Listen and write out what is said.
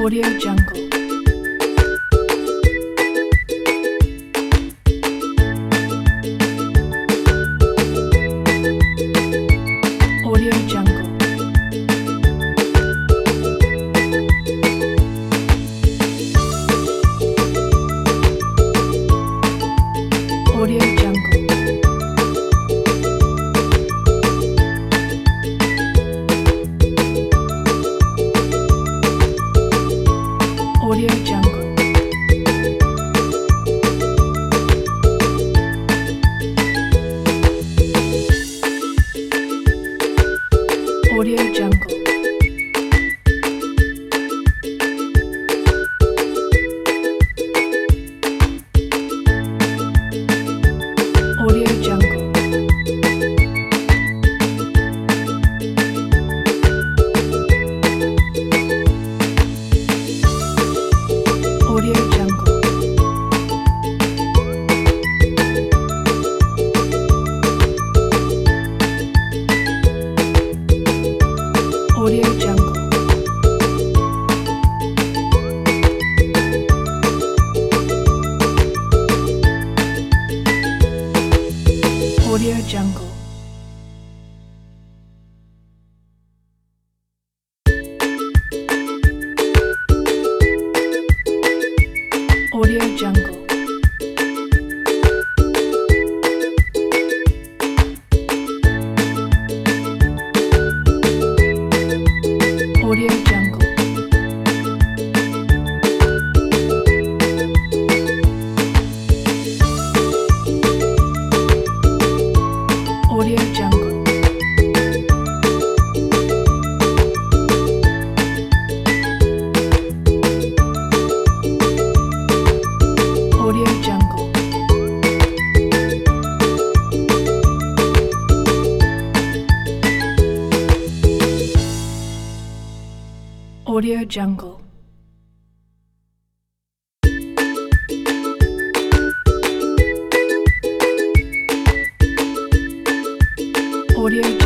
Audio Jungle. Audio Jungle. Audio Jungle. Audio Jungle. Audio Jungle. Audio Jungle. Audio Jungle. Audio Jungle. Audio Jungle. Audio Jungle. Audio Jungle. Audio Jungle. Audio Jungle. Audio Jungle. Audio